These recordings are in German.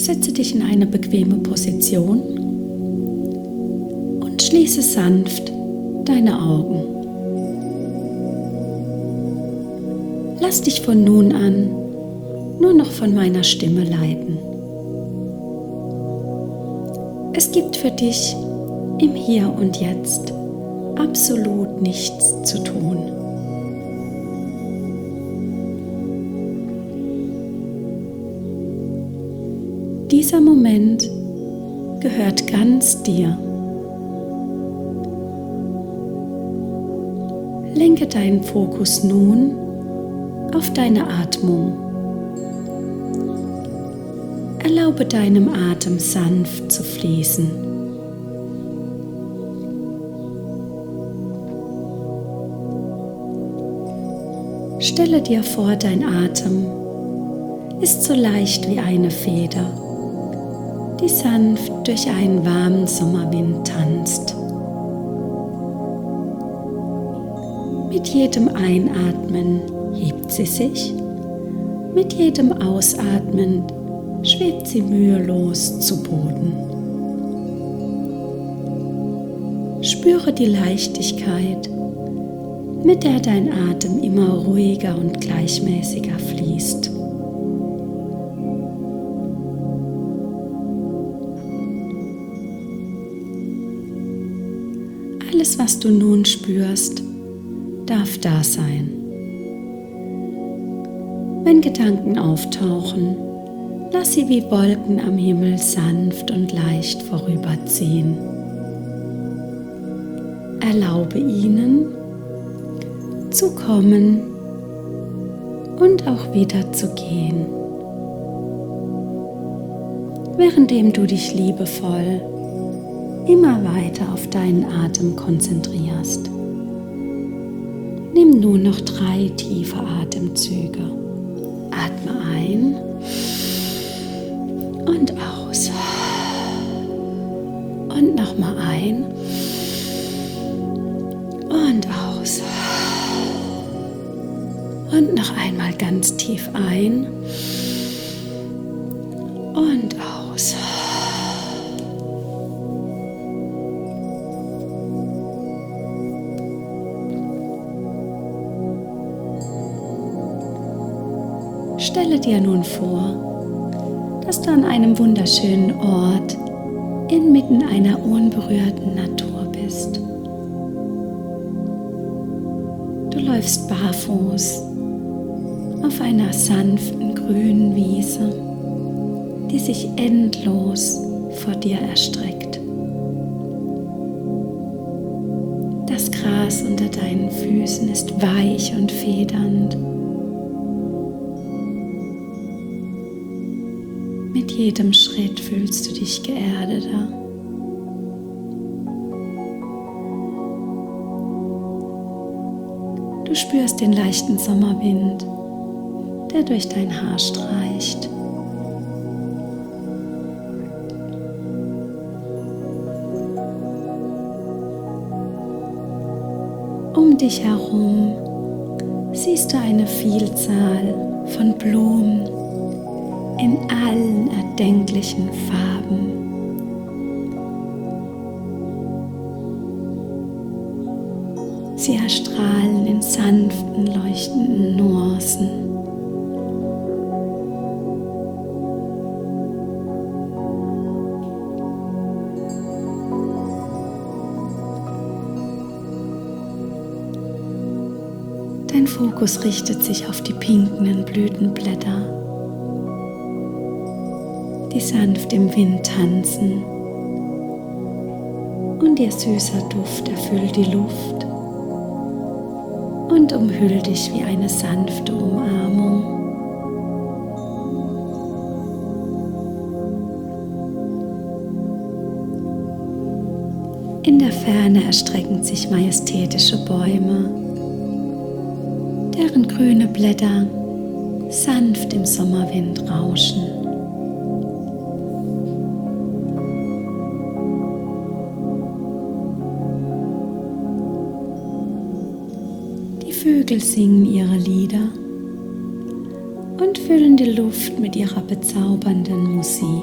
Setze dich in eine bequeme Position und schließe sanft deine Augen. Lass dich von nun an nur noch von meiner Stimme leiten. Es gibt für dich im Hier und Jetzt absolut nichts zu tun. Dieser Moment gehört ganz dir. Lenke deinen Fokus nun auf deine Atmung. Erlaube deinem Atem sanft zu fließen. Stelle dir vor, dein Atem ist so leicht wie eine Feder, die sanft durch einen warmen Sommerwind tanzt. Mit jedem Einatmen hebt sie sich, mit jedem Ausatmen schwebt sie mühelos zu Boden. Spüre die Leichtigkeit, mit der dein Atem immer ruhiger und gleichmäßiger fließt. Alles, was du nun spürst, darf da sein. Wenn Gedanken auftauchen, lass sie wie Wolken am Himmel sanft und leicht vorüberziehen. Erlaube ihnen zu kommen und auch wieder zu gehen, währenddem du dich liebevoll immer weiter auf deinen Atem konzentrierst. Nimm nun noch 3 tiefe Atemzüge. Atme ein und aus. Und nochmal ein und aus. Und noch einmal ganz tief ein und aus. Stelle dir nun vor, dass du an einem wunderschönen Ort inmitten einer unberührten Natur bist. Du läufst barfuß auf einer sanften grünen Wiese, die sich endlos vor dir erstreckt. Das Gras unter deinen Füßen ist weich und federnd. Mit jedem Schritt fühlst du dich geerdeter. Du spürst den leichten Sommerwind, der durch dein Haar streicht. Um dich herum siehst du eine Vielzahl von Blumen in allen erdenklichen Farben. Sie erstrahlen in sanften, leuchtenden Nuancen. Dein Fokus richtet sich auf die pinkenden Blütenblätter, die sanft im Wind tanzen, und ihr süßer Duft erfüllt die Luft und umhüllt dich wie eine sanfte Umarmung. In der Ferne erstrecken sich majestätische Bäume, deren grüne Blätter sanft im Sommerwind rauschen. Die Vögel singen ihre Lieder und füllen die Luft mit ihrer bezaubernden Musik.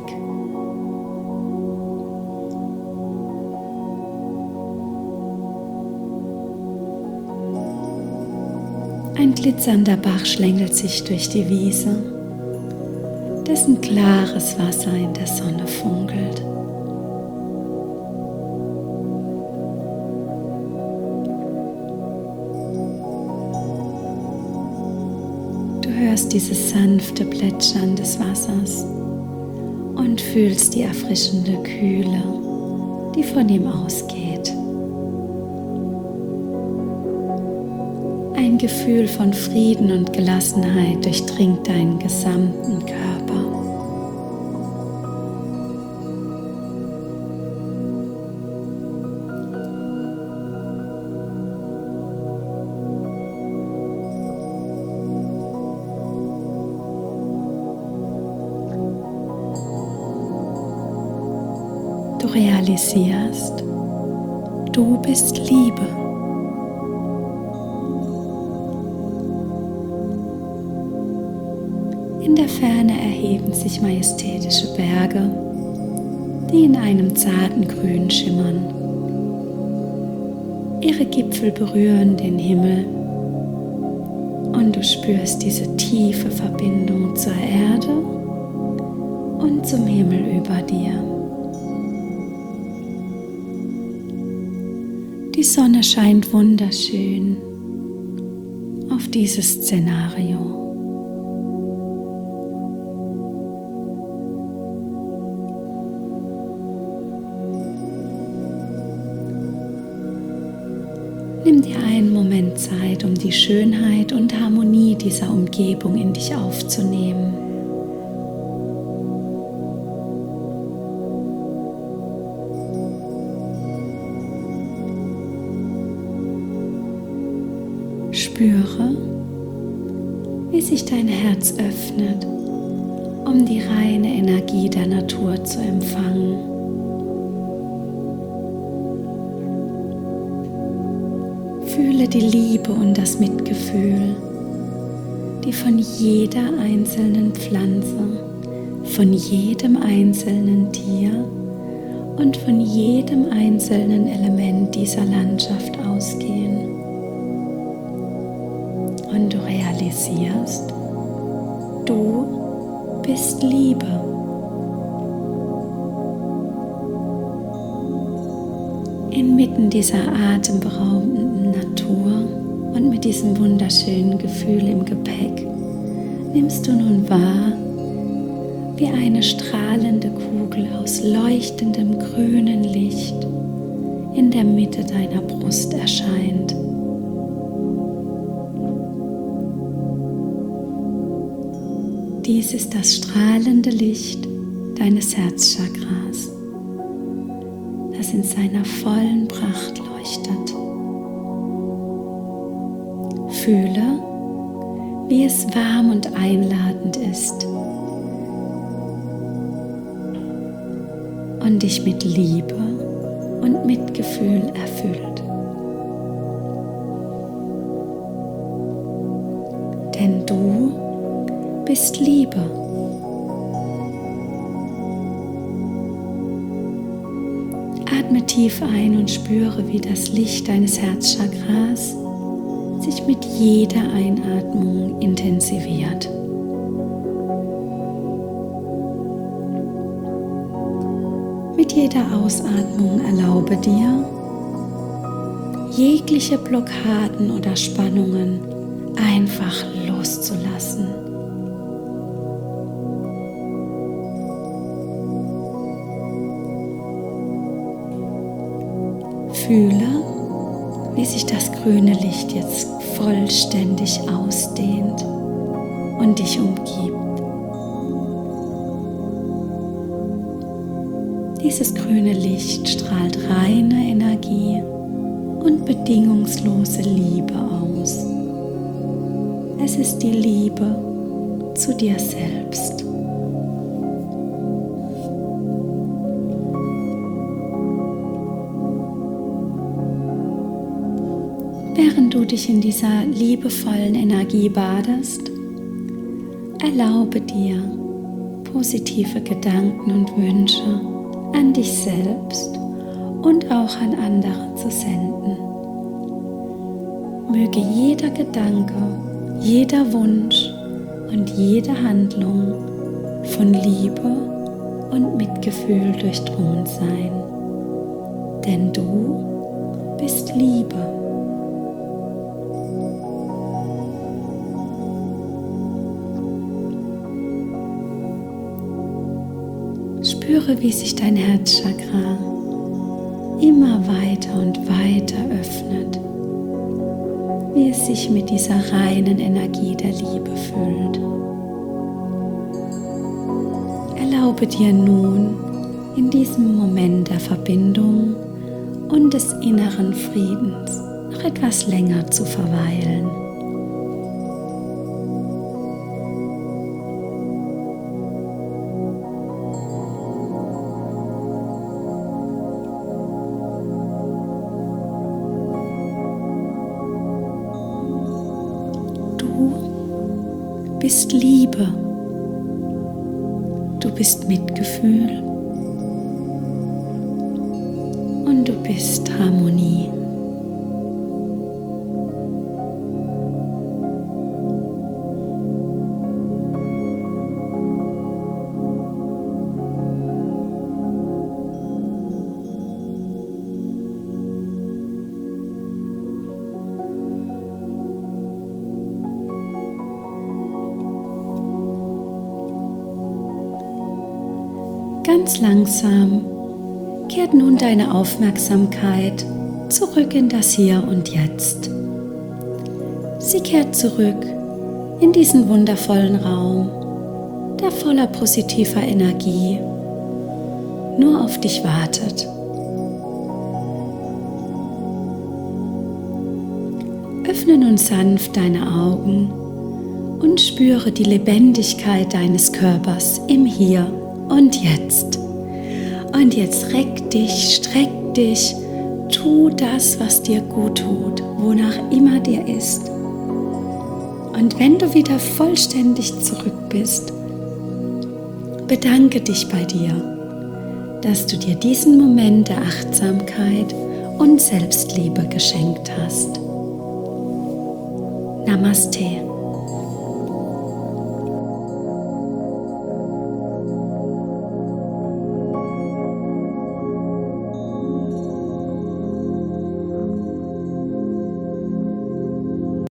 Ein glitzernder Bach schlängelt sich durch die Wiese, dessen klares Wasser in der Sonne funkelt. Du hörst dieses sanfte Plätschern des Wassers und fühlst die erfrischende Kühle, die von ihm ausgeht. Ein Gefühl von Frieden und Gelassenheit durchdringt deinen gesamten Körper. Du realisierst, du bist Liebe. In der Ferne erheben sich majestätische Berge, die in einem zarten Grün schimmern. Ihre Gipfel berühren den Himmel und du spürst diese tiefe Verbindung zur Erde und zum Himmel über dir. Die Sonne scheint wunderschön auf dieses Szenario. Nimm dir einen Moment Zeit, um die Schönheit und Harmonie dieser Umgebung in dich aufzunehmen. Spüre, wie sich dein Herz öffnet, um die reine Energie der Natur zu empfangen. Fühle die Liebe und das Mitgefühl, die von jeder einzelnen Pflanze, von jedem einzelnen Tier und von jedem einzelnen Element dieser Landschaft ausgehen. Und du realisierst, du bist Liebe. Inmitten dieser atemberaubenden Natur und mit diesem wunderschönen Gefühl im Gepäck nimmst du nun wahr, wie eine strahlende Kugel aus leuchtendem grünen Licht in der Mitte deiner Brust erscheint. Dies ist das strahlende Licht deines Herzchakras, das in seiner vollen Pracht leuchtet. Fühle, wie es warm und einladend ist und dich mit Liebe und Mitgefühl erfüllt. Denn du bist Liebe. Atme tief ein und spüre, wie das Licht deines Herzchakras sich mit jeder Einatmung intensiviert. Mit jeder Ausatmung erlaube dir, jegliche Blockaden oder Spannungen einfach loszulassen. Fühle, wie sich das grüne Licht jetzt vollständig ausdehnt und dich umgibt. Dieses grüne Licht strahlt reine Energie und bedingungslose Liebe aus. Es ist die Liebe zu dir selbst. Während du dich in dieser liebevollen Energie badest, Erlaube dir, positive Gedanken und Wünsche an dich selbst und auch an andere zu senden. Möge jeder Gedanke, jeder Wunsch und jede Handlung von Liebe und Mitgefühl durchdrungen sein. Denn du bist Liebe. Spüre, wie sich dein Herzchakra immer weiter und weiter öffnet, wie es sich mit dieser reinen Energie der Liebe füllt. Erlaube dir nun, in diesem Moment der Verbindung und des inneren Friedens noch etwas länger zu verweilen. Du bist Liebe. Du bist Mitgefühl und du bist Harmonie. Ganz langsam kehrt nun deine Aufmerksamkeit zurück in das Hier und Jetzt. Sie kehrt zurück in diesen wundervollen Raum, der voller positiver Energie nur auf dich wartet. Öffne nun sanft deine Augen und spüre die Lebendigkeit deines Körpers im Hier und Jetzt. Und jetzt reck dich, streck dich, tu das, was dir gut tut, wonach immer dir ist. Und wenn du wieder vollständig zurück bist, bedanke dich bei dir, dass du dir diesen Moment der Achtsamkeit und Selbstliebe geschenkt hast. Namaste.